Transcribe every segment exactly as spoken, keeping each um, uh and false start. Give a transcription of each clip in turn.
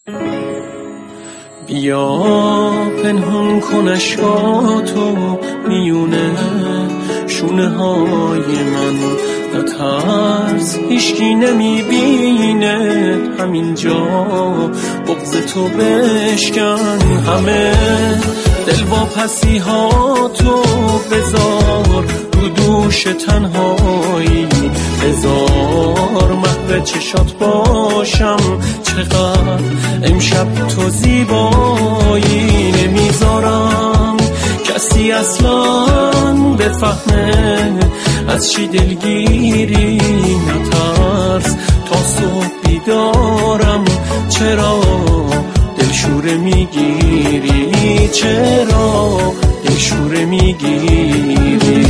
بیا پنهون کن اشکاتو میونه شونه های من، نترس هیچکی نمیبینه، همینجا بغض تو بشکن، همه دل واپسی ها تو بذار رو دوش تنهایی، بذار محو چشات باشم، چقدر امشب تو زیبایی، نمیذارم کسی اصلا بفهمه از چی دلگیری، نترس تا صبح بیدارم، چرا دلشوره میگیری، چرا دلشوره میگیری.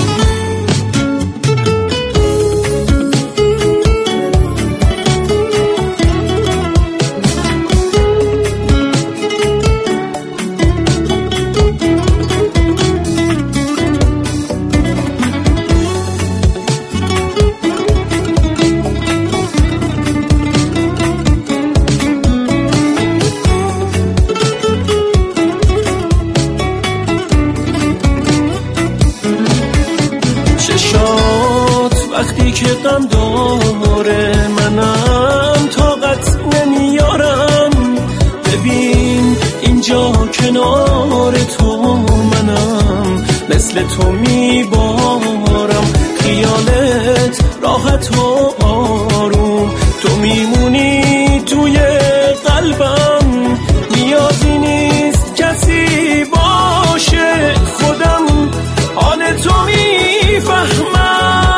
وقتی که غم داره منم طاقت نمیارم، ببین اینجا کنار تو منم مثل تو میبارم، خیالت راحت و آروم، تو میمونی توی قلبم، نیازی نیست کسی باشه، خودم حال تو میفهمم،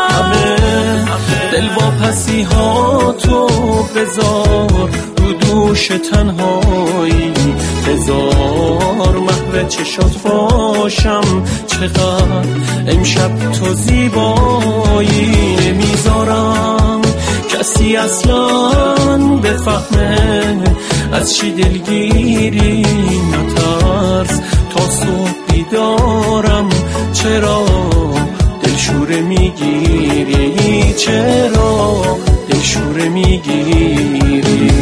دل واپسی ها تو بذار رو دوش تنهایی، بذار محو چشات باشم، چقدر امشب تو زیبایی، نمیذارم کسی اصلا بفهمه از چی دلگیری، نترس تا صبح بیدارم، چرا دلشوره میگیری، چرا دلشوره میگیری.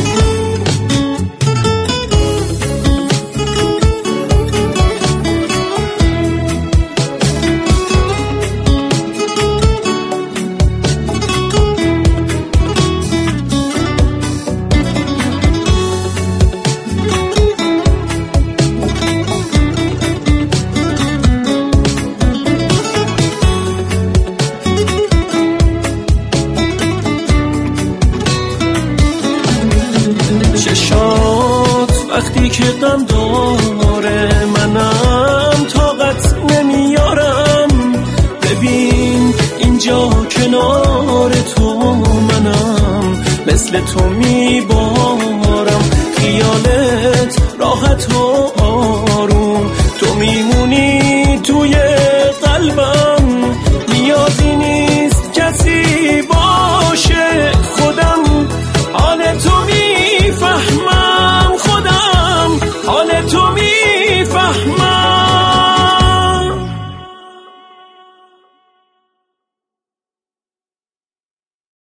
چشات وقتی که غم داره منم طاقت نمیارم، ببین اینجا کنار تو منم مثل تو میبارم، خیالت راحت و